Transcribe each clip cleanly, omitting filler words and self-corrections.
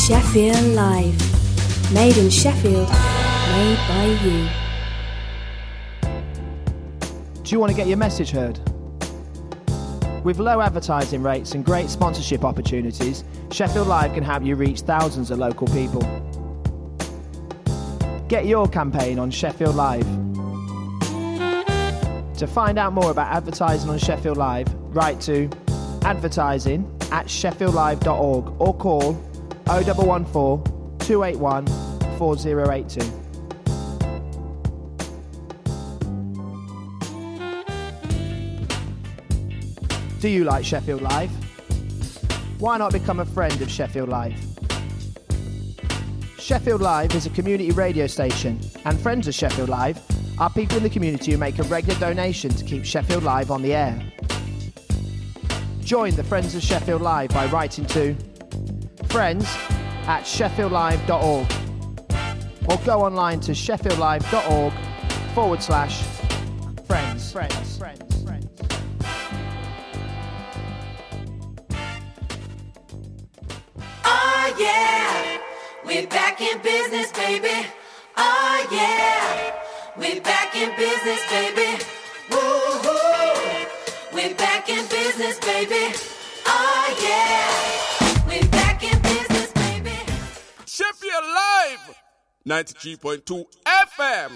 Sheffield Live. Made in Sheffield, made by you. Do you want to get your message heard? With low advertising rates and great sponsorship opportunities, Sheffield Live can help you reach thousands of local people. Get your campaign on Sheffield Live. To find out more about advertising on Sheffield Live, write to advertising@sheffieldlive.org or call 0114 281 4082. Do you like Sheffield Live? Why not become a friend of Sheffield Live? Sheffield Live is a community radio station, and friends of Sheffield Live are people in the community who make a regular donation to keep Sheffield Live on the air. Join the Friends of Sheffield Live by writing to friends@sheffieldlive.org or go online to sheffieldlive.org/friends. Oh yeah, we're back in business, baby. Oh yeah, we're back in business, baby. Woo-hoo. We're back in business, baby. Oh yeah, we're back in business, baby. Sheffield Live, 93.2 FM.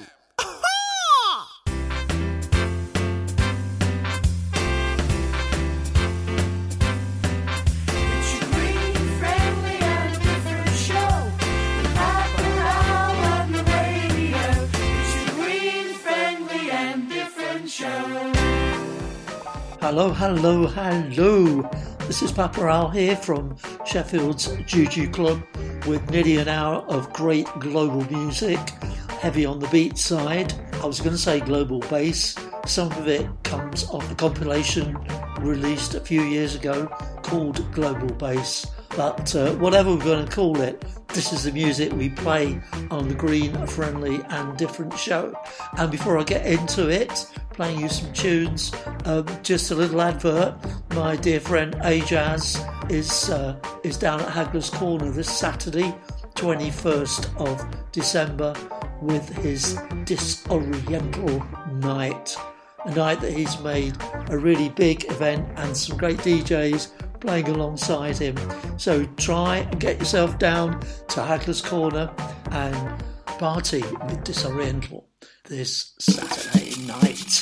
Hello, hello, hello. This is Papa Al here from Sheffield's Juju Club with nearly an hour of great global music, heavy on the beat side. I was going to say global bass. Some of it comes off a compilation released a few years ago called Global Bass. But whatever we're going to call it, this is the music we play on the Green, Friendly and Different show. And before I get into it, playing you some tunes, just a little advert. My dear friend Ajaz is down at Hagler's Corner this Saturday, 21st of December, with his Disoriental Night. A night that he's made a really big event and some great DJs playing alongside him. So try and get yourself down to Hagler's Corner and party with Disoriental this Saturday night.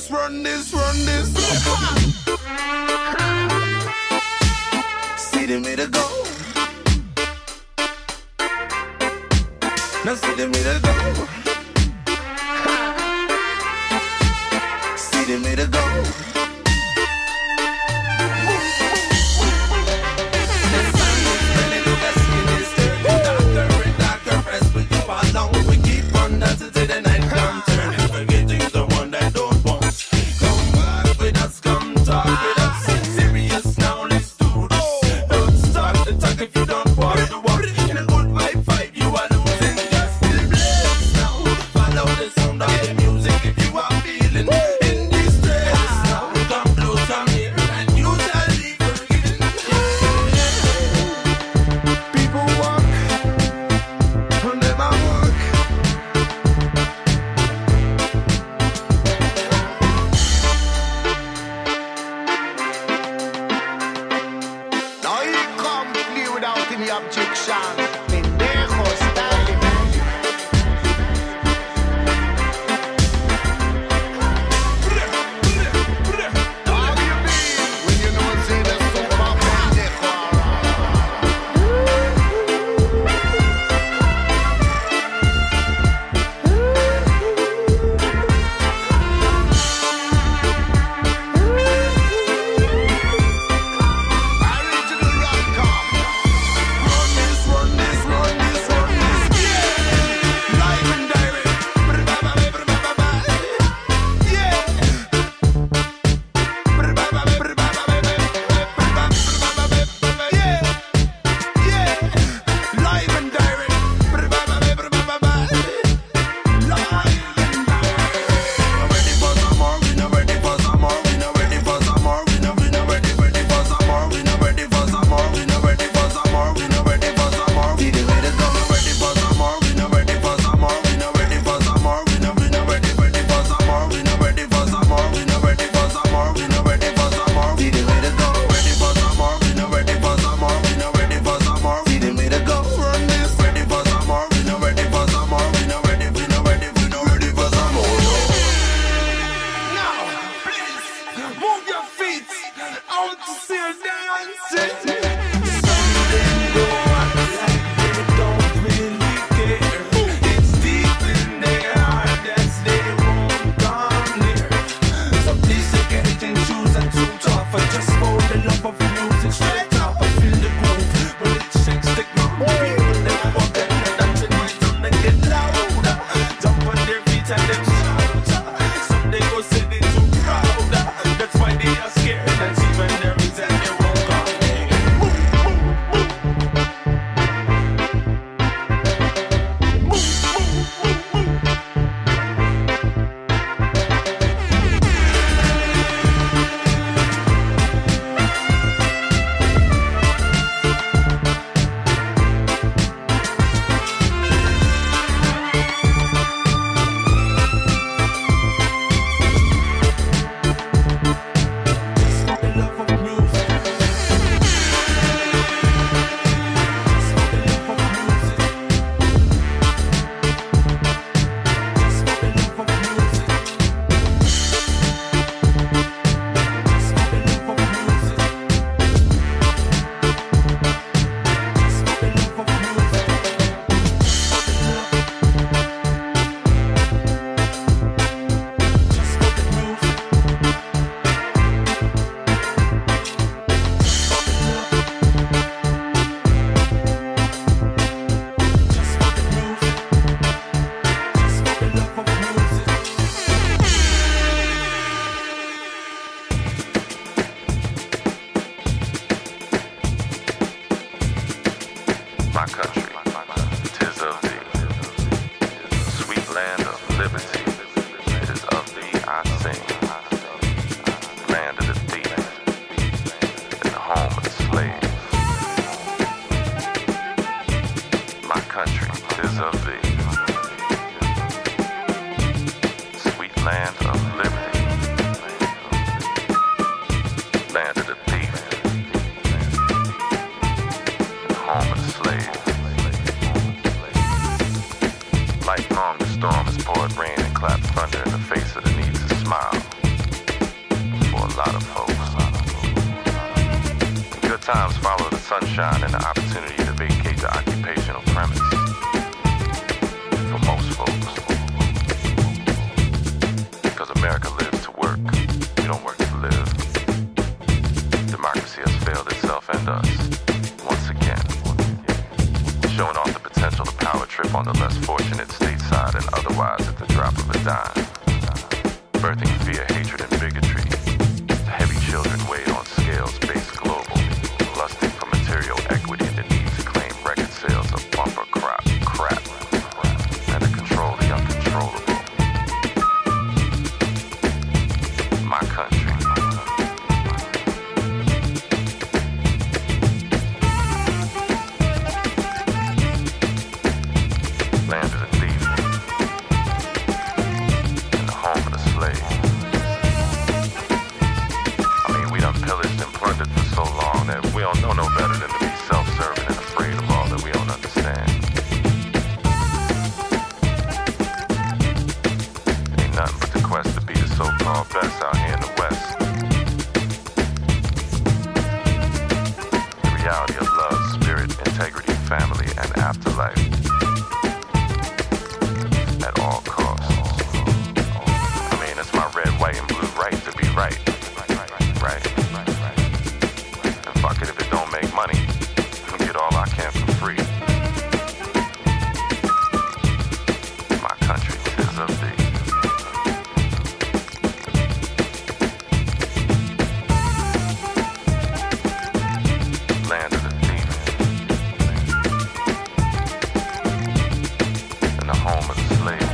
this, run this, run this. See the middle go. Now see the middle go. See the middle go. Light calmed the storm as poured rain and clapped thunder in the face of the needs to smile. a lot of folks. Good times follow the sunshine and the opportunity to vacate the occupational premise. For most folks. Because America lives to work. We don't work to live. Democracy has failed itself and us. Once again. Showing off the potential to power trip on the less fortunate stateside and otherwise at the drop of a dime. Birthing fear, hatred, and bigotry. Heavy children weighed on scales based global. Lusting for material equity and the need to claim record sales of bumper crap. And to control the uncontrollable. My country. Land of the thief. And the home of the slave. I mean, we done pillaged and plundered for so long that we don't know no better than to be self-serving and afraid of all that we don't understand. Ain't nothing but the quest to be the so-called best out here in the West. The reality of love, spirit, integrity, family, and afterlife. At all costs. I mean, it's my red, white, and blue right to be right. Right? And fuck it if it don't make money. I'll get all I can for free. My country is of thee. Land of the thief. And the home of the slave.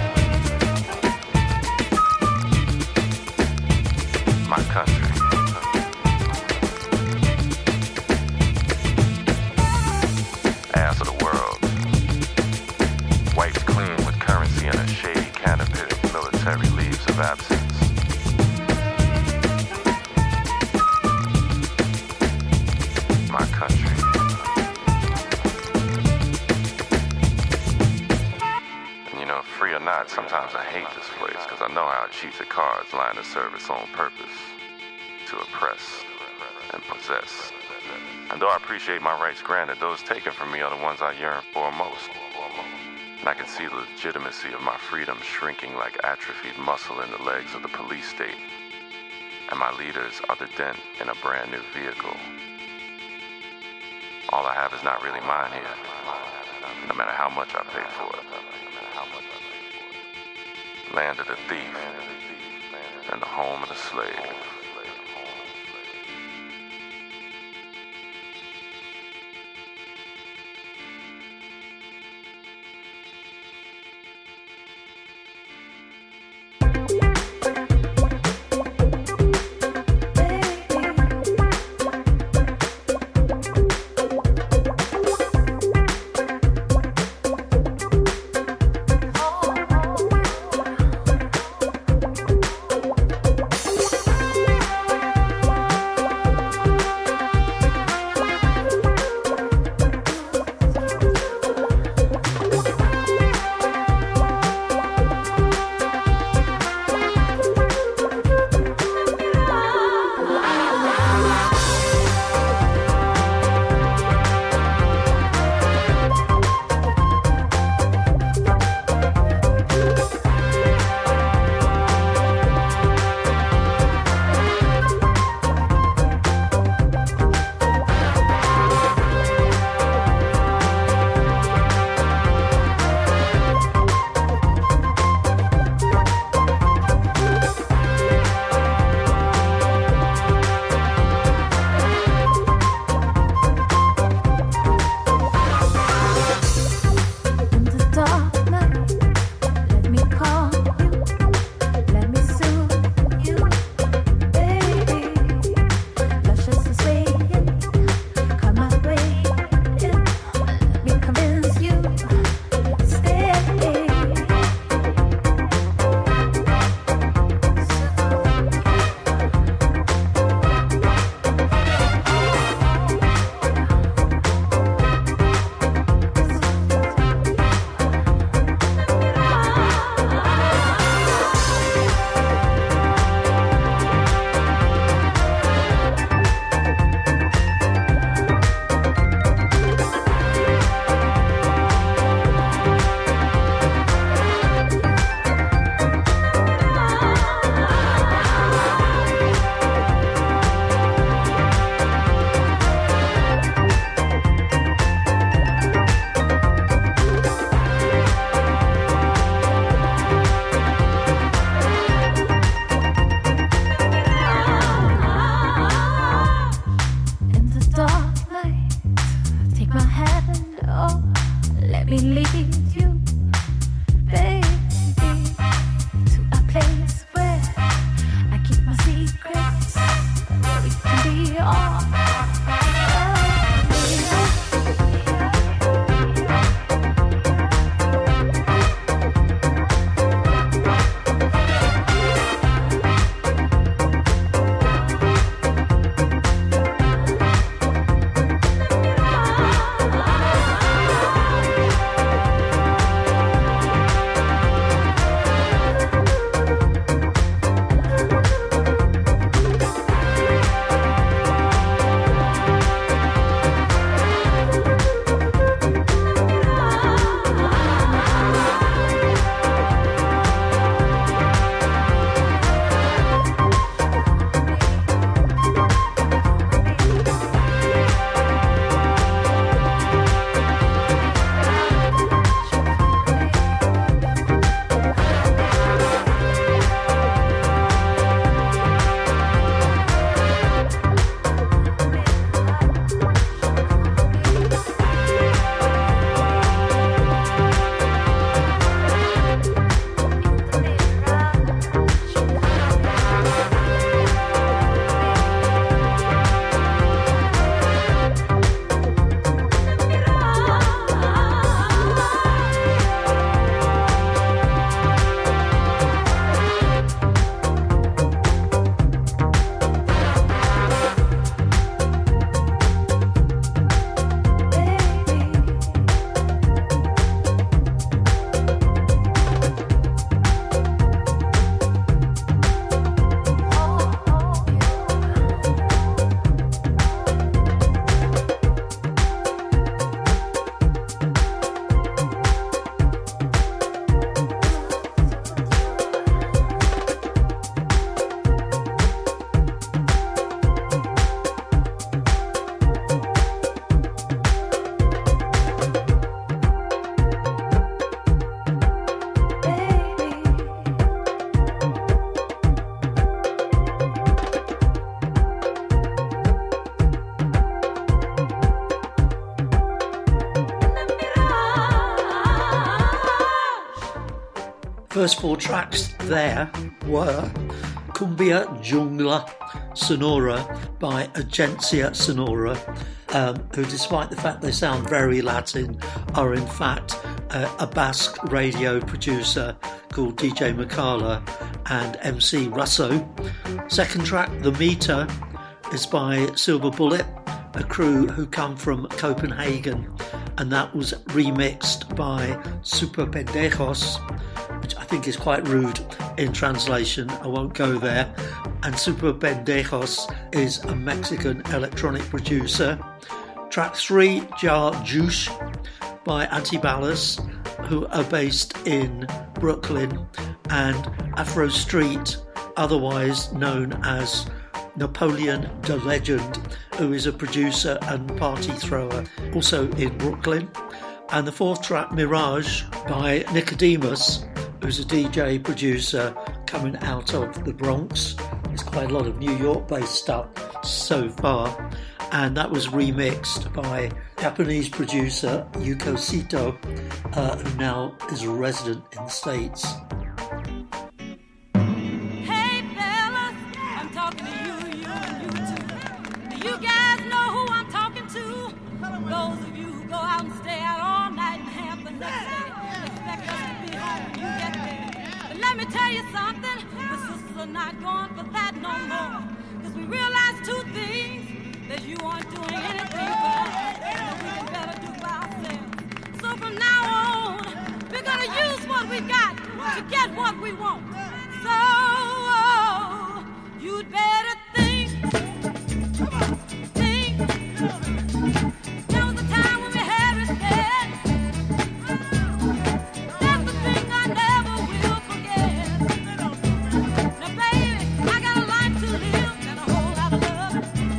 My country. Ass of the world. Wiped clean with currency and a shady canopy of military leaves of absence. My country. And you know, free or not, sometimes I hate this place because I know how it cheats at cards line to serve its own purpose. To oppress and possess. And though I appreciate my rights granted, those taken from me are the ones I yearn for most. And I can see the legitimacy of my freedom shrinking like atrophied muscle in the legs of the police state. And my leaders are the dent in a brand new vehicle. All I have is not really mine here, no matter how much I pay for it. Land of the thief and the home of the slave. First four tracks there were Cumbia Jungla Sonora by Agencia Sonora, who, despite the fact they sound very Latin, are in fact a Basque radio producer called DJ Makala and MC Russo. Second track, The Meter, is by Silver Bullet, a crew who come from Copenhagen, and that was remixed by Super Pendejos, which I think is quite rude in translation. I won't go there. And Super Pendejos is a Mexican electronic producer. Track 3, Jar Juice by Antibalas, who are based in Brooklyn, and Afro Street, otherwise known as Napoleon the Legend, who is a producer and party thrower, also in Brooklyn. And the fourth track, Mirage by Nicodemus, who's a DJ producer coming out of the Bronx. There's quite a lot of New York-based stuff so far. And that was remixed by Japanese producer Yuko Sito, who now is a resident in the States. Hey fellas, I'm talking to you too. Do you guys know who I'm talking to? Those of you who go out and stay out all night and have the next day, expect us to be home when you get there. But let me tell you something, the sisters are not going for that no more. Cause we realize two things, that you aren't doing anything for us, that we can better do for ourselves. So from now on, we're gonna use what we got to get what we want. So you'd better think. There was a time when we had respect. That's the thing I never will forget. Now baby, I got a life to live and a whole lot of love.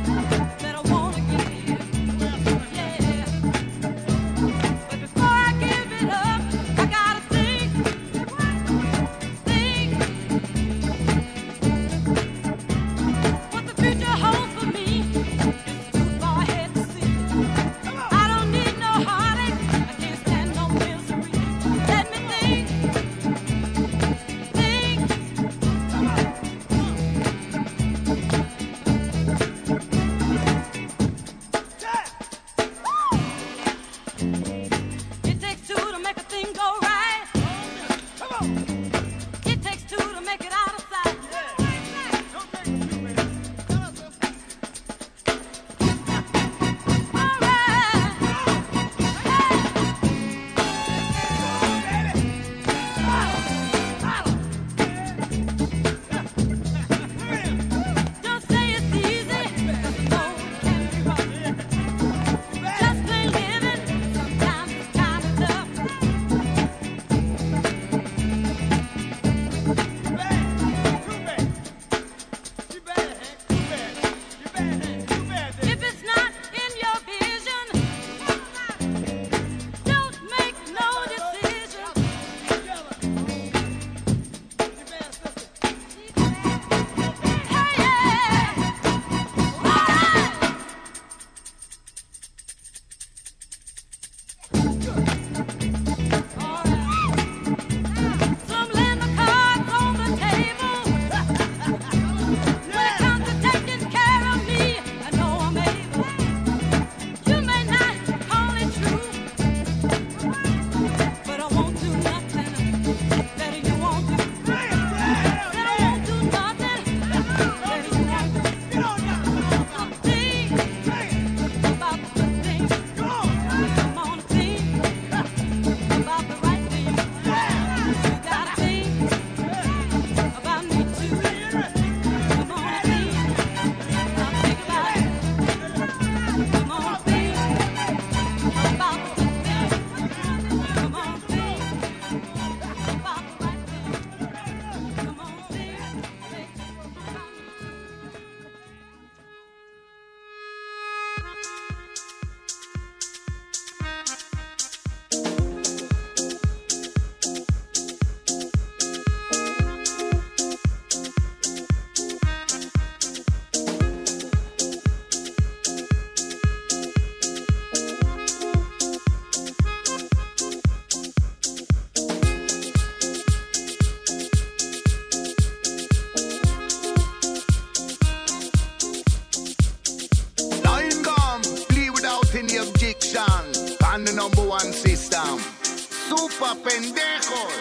super pendejos.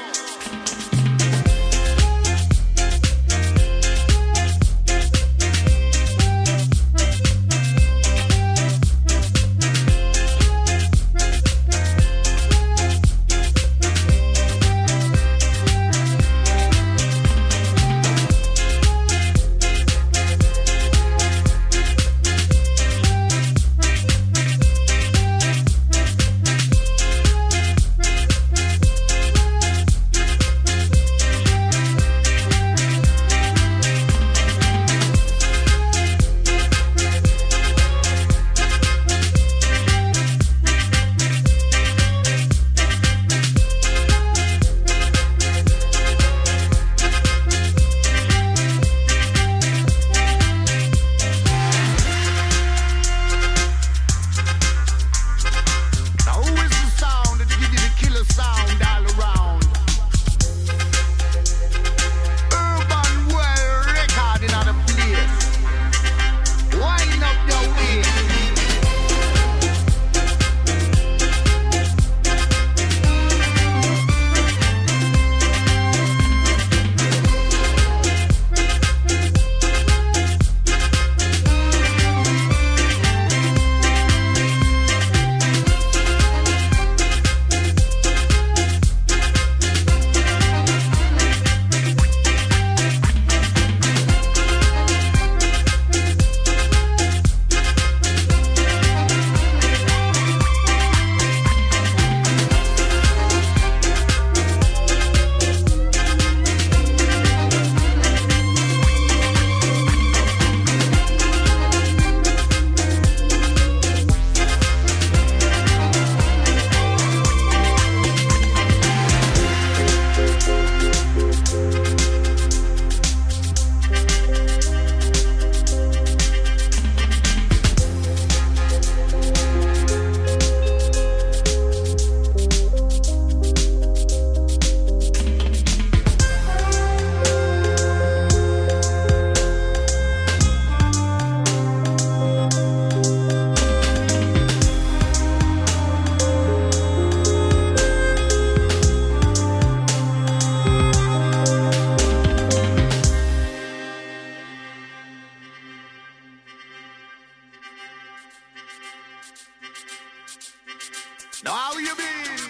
Now how you been?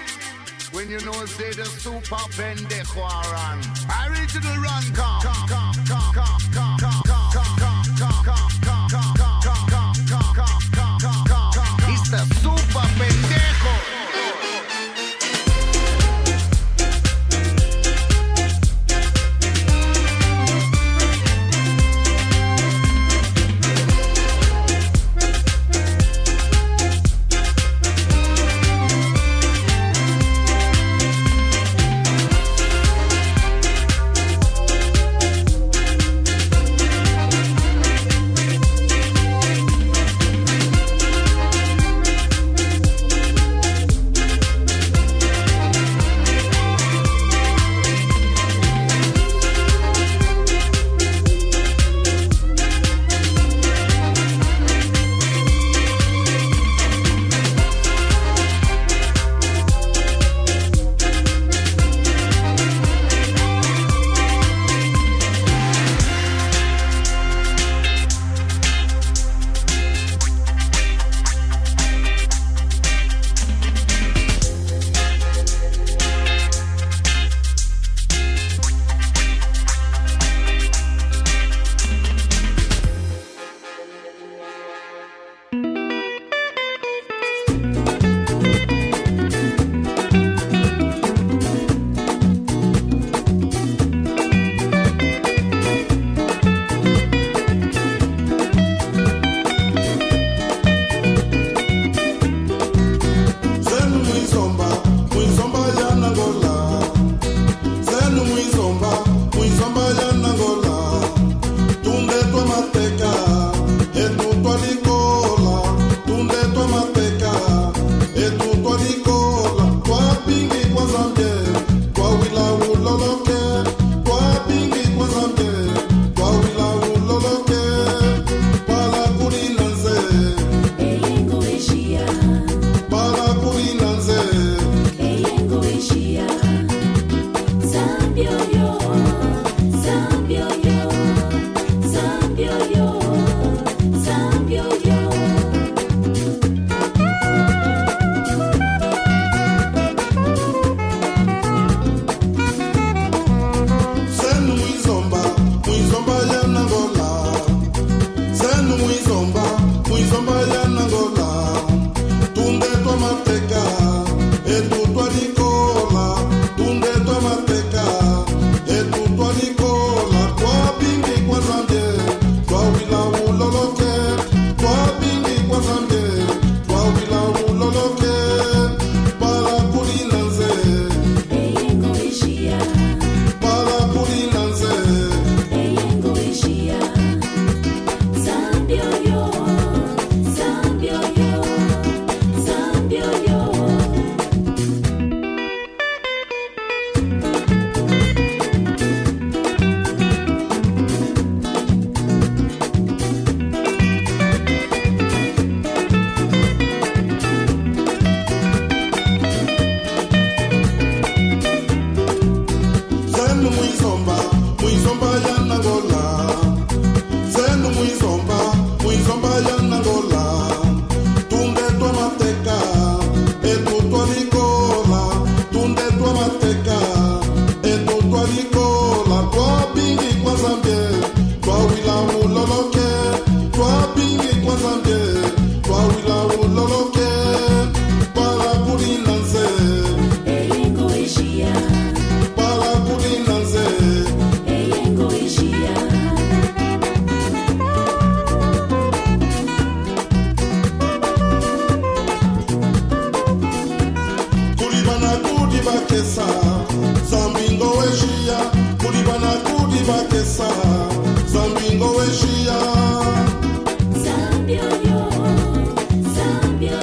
When you know say the super pendejo run. Original run come. It's the super pendejo. Zambia,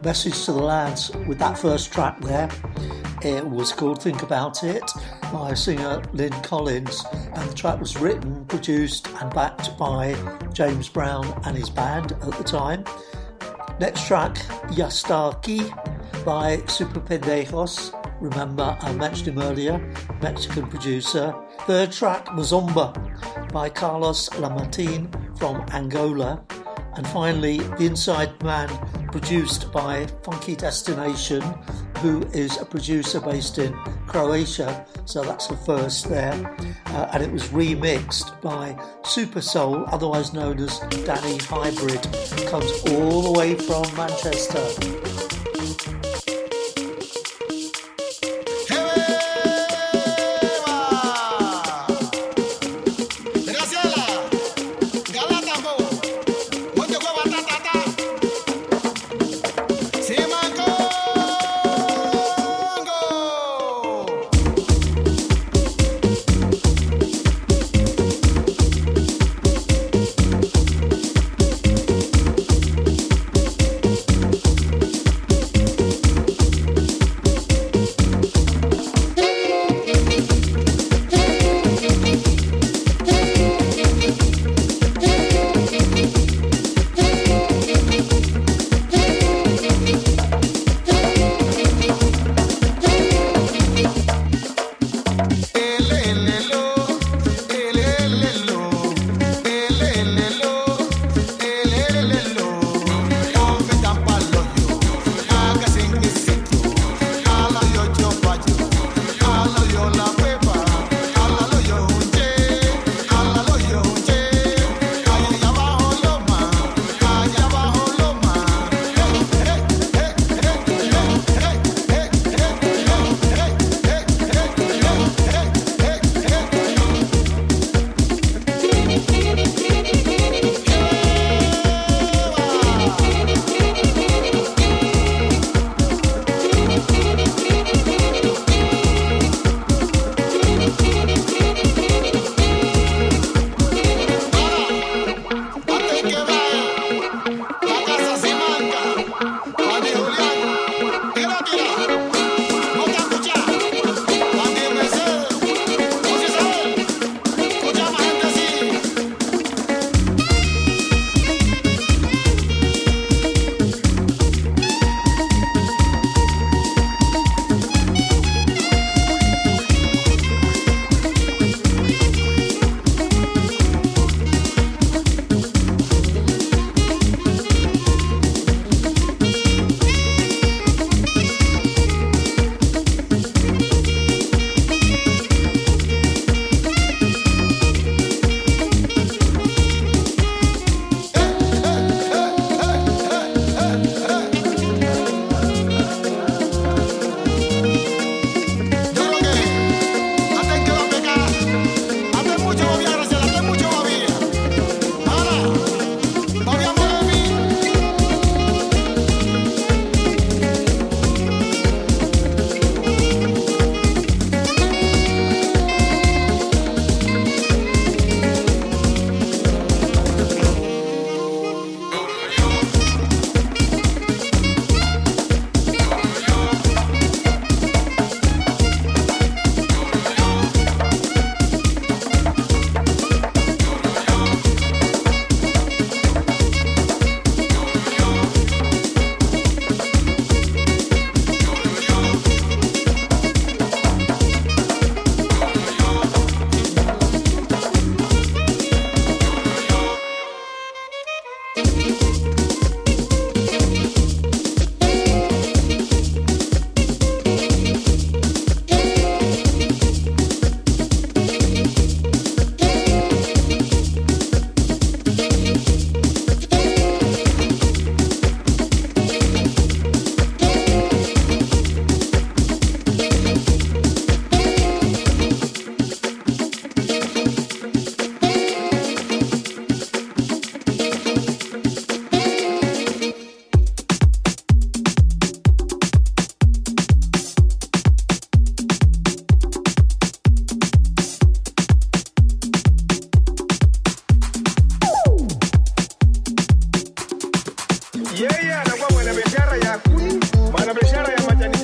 message to the lads with that first track there. It was called Think About It by singer Lynn Collins, and the track was written, produced and backed by James Brown and his band at the time. Next track, Ya Está Aquí by Super Pendejos. Remember, I mentioned him earlier, Mexican producer. Third track, Mazomba by Carlos Lamartin from Angola. And finally, The Inside Man, produced by Funky Destination, who is a producer based in Croatia, so that's the first there. And it was remixed by Super Soul, otherwise known as Danny Hybrid. Comes all the way from Manchester.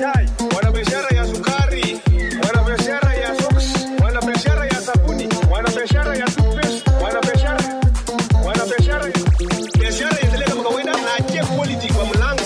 chai, wana biashara ya sukari, wana biashara ya socks, wana biashara ya sabuni, wana biashara ya toothpaste, wana biashara endelee kama kawaida na achie quality kwa mlango.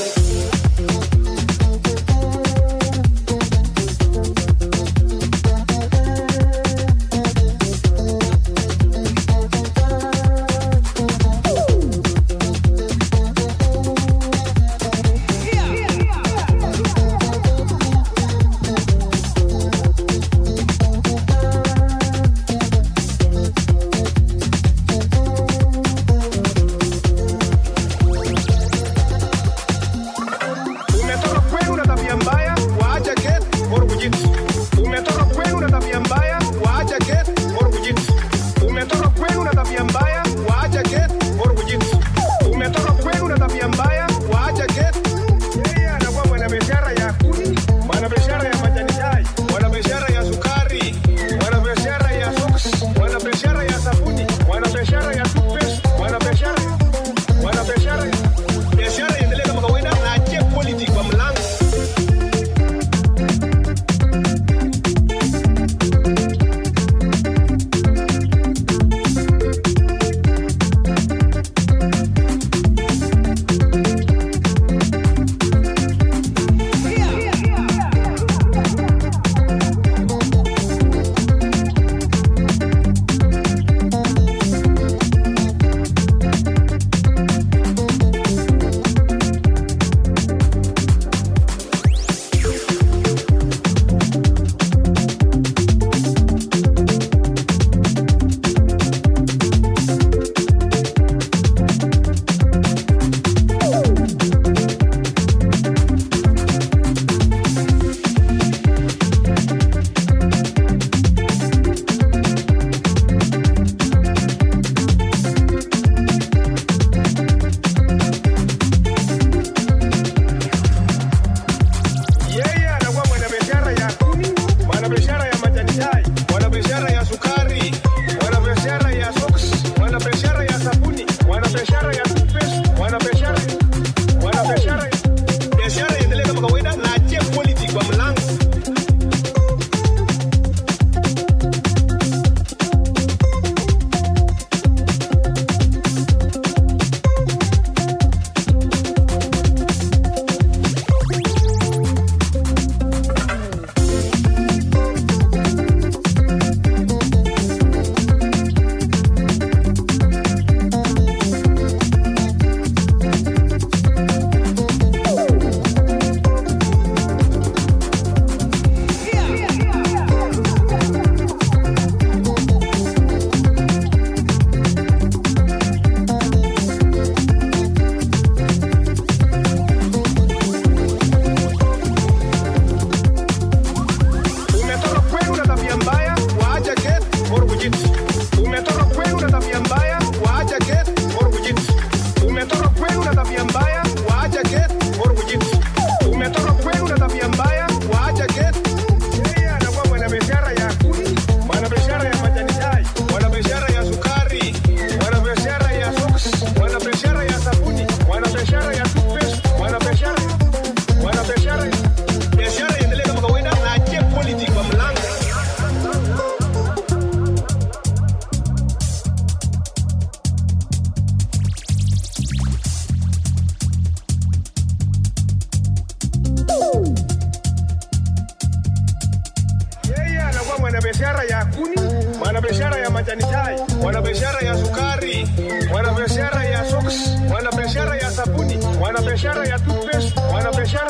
biashara ya kuni, wana biashara ya majani chai, wana biashara ya sukari, wana biashara ya socks, wana biashara ya sabuni, wana biashara ya toothpaste, wana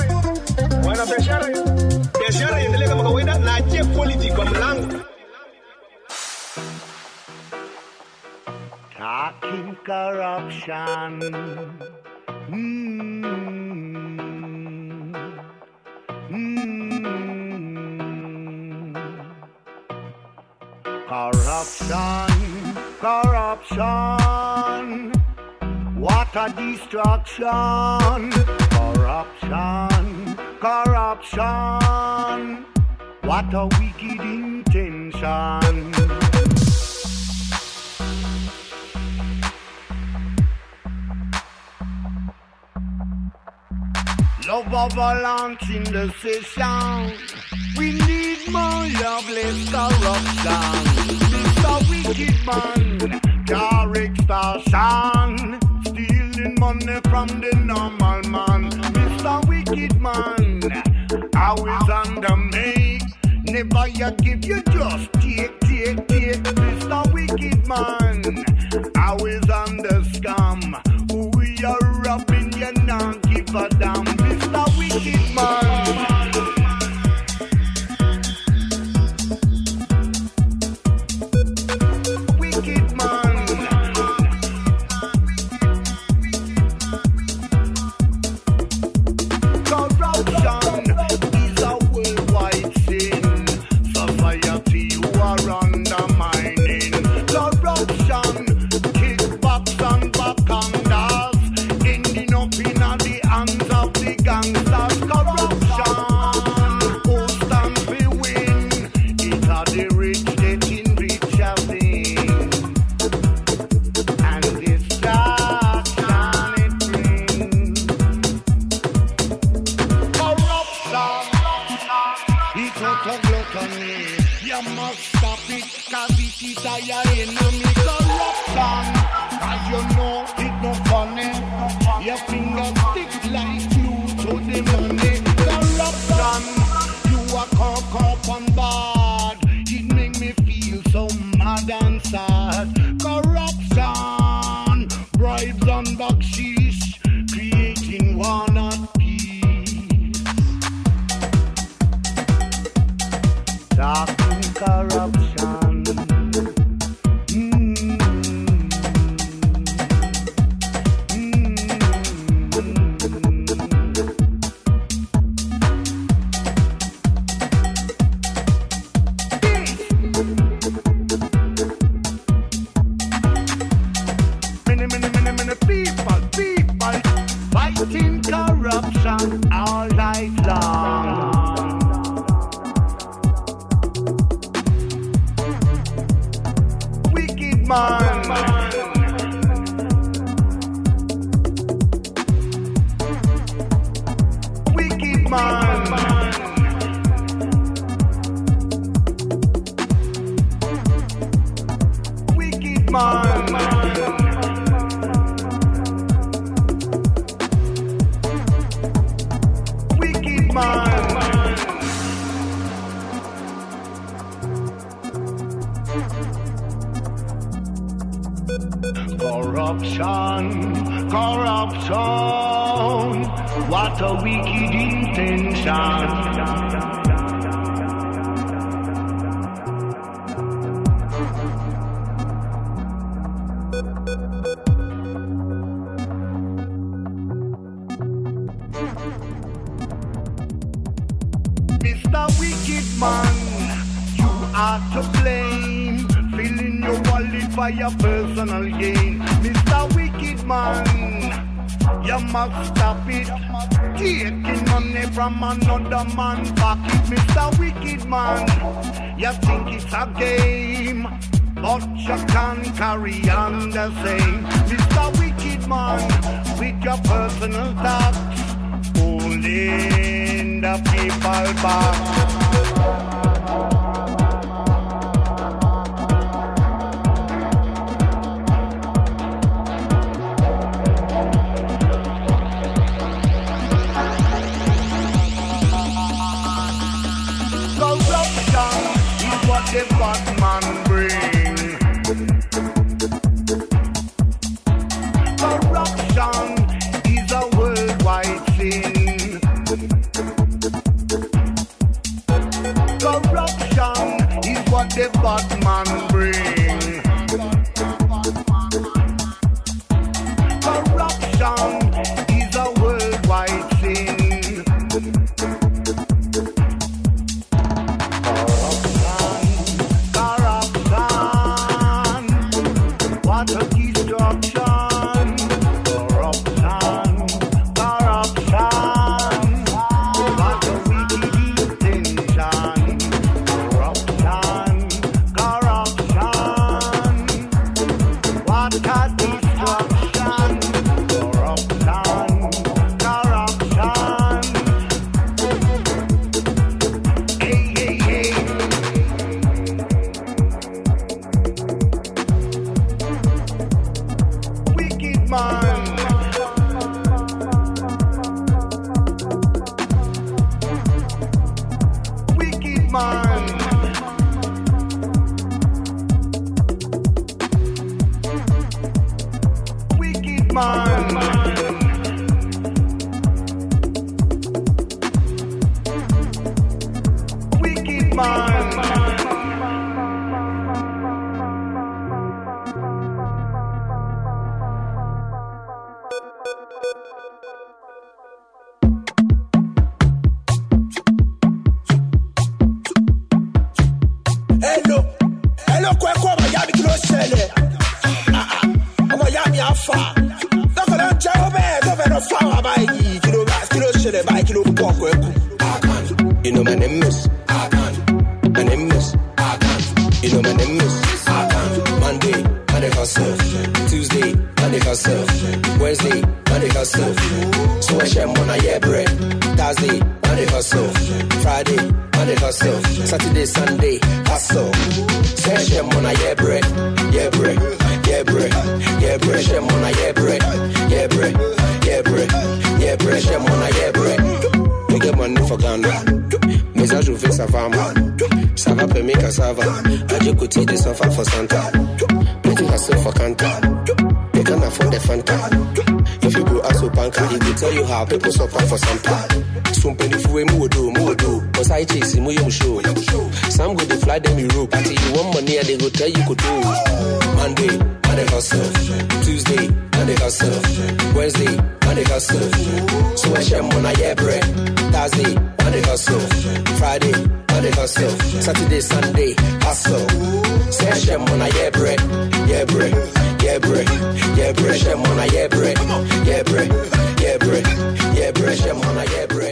biashara iendelee kama kawaida na achie quality kwa mlango. Talking corruption. Corruption, what a destruction. Corruption, what a wicked intention. Love of balance in the session. We need more loveless corruption. Mr. Wicked Man, car extortion, stealing money from the normal man. Mr. Wicked Man, always on the make. Never you give, you just take. Mr. Wicked Man, always on the scam. Who we are robbing, you not give a damn. Mr. Wicked Man. Corruption, what a wicked intention. Mr. Wicked Man, you are to blame, filling your wallet for your personal gain. Mr. Wicked Man, you must stop it, taking money from another man's pocket. Mr. Wicked Man, you think it's a game, but you can't carry on the same. Mr. Wicked Man, with your personal thoughts, holding the people back. The bad man bring corruption is a worldwide sin. Corruption is what the bad man bring. Corruption is a worldwide sin. Corruption. man. Wicked man. Wicked man. Hello, kwekwe ọmọ ya mi kí ló ṣẹlẹ̀? Ọmọ ya mi á fà. Lọ́kọ̀ ló ń jẹ́ ó bẹ́ẹ̀ tó fẹ́ lọ fà wá báyìí. Kí ló ṣẹlẹ̀ báyìí? Kí ló ń pọ̀ kwekwe? You know my name is my name is you know my name is Monday, Monday hustle. Tuesday, Monday hustle. Wednesday, Monday hustle. So I share money, yeah, bread. Thursday, Monday hustle. Friday, Monday hustle. Saturday, Sunday, hustle. So I share money, yeah, bread. Yeah, bread. Yeah, bread. Yeah, bread. Share money, yeah, bread. Yeah, bread. Yeah, bread. Yeah, bread. Share money, yeah, bread. We get money for Ghana. Message au fait ça va mal. Ça va payer qu'à ça va. Adieu côté des sofa for Santa. Plenty hustle for Kanta. They can't afford the Fanta. If you go ask Panka, he will tell you how people suffer for Santa. Some penny for more do. Cause I chase him, we show. Some go to fly them Europe. Until you want money and they go tell you could do. Monday, Monday hustle. Tuesday, Monday hustle. Wednesday, Monday hustle. So I share money, yeah, bread. Thursday, Monday hustle. Friday, Monday hustle. Saturday, Sunday, hustle. Say I share money, yeah, bread. Yeah, bread. Yeah, bread. Yeah, bread. Share money, yeah, bread. Yeah, bread. Yeah, bread. Yeah, bread. Share money, yeah, bread.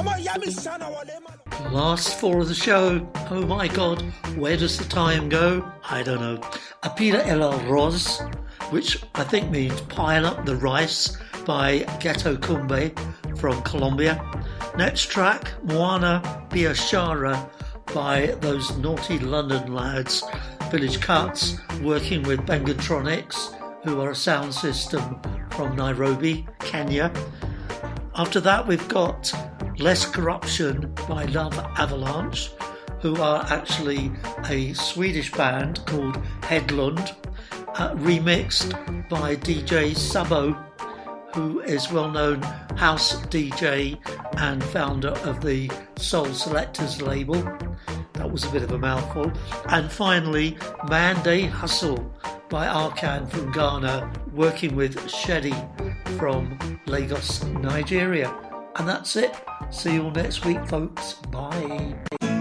Last four of the show. Oh my God, where does the time go? I don't know. Apila el arroz, which I think means pile up the rice, by Ghetto Kumbe from Colombia. Next track, Moana Biashara by those naughty London lads, Village Cuts, working with Bengatronics, who are a sound system from Nairobi, Kenya. After that, we've got Less Corruption by Love Avalanche, who are actually a Swedish band called Headlund, remixed by DJ Sabo, who is well-known house DJ and founder of the Soul Selectors label. That was a bit of a mouthful. And finally, Monday Hustle by Arkan from Ghana, working with Shedi from Lagos, Nigeria. And that's it. See you all next week, folks. Bye.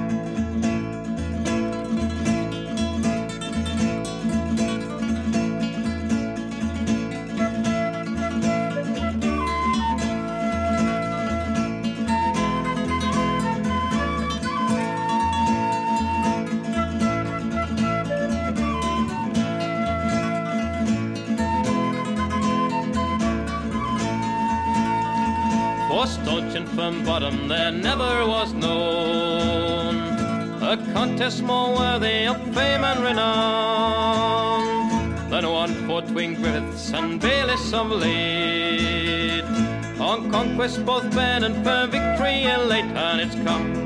Stouchen from bottom there never was known a contest more worthy of fame and renown than one for Twin Griffiths and Bayliss of late. On conquest both bend and firm victory elate, and it's come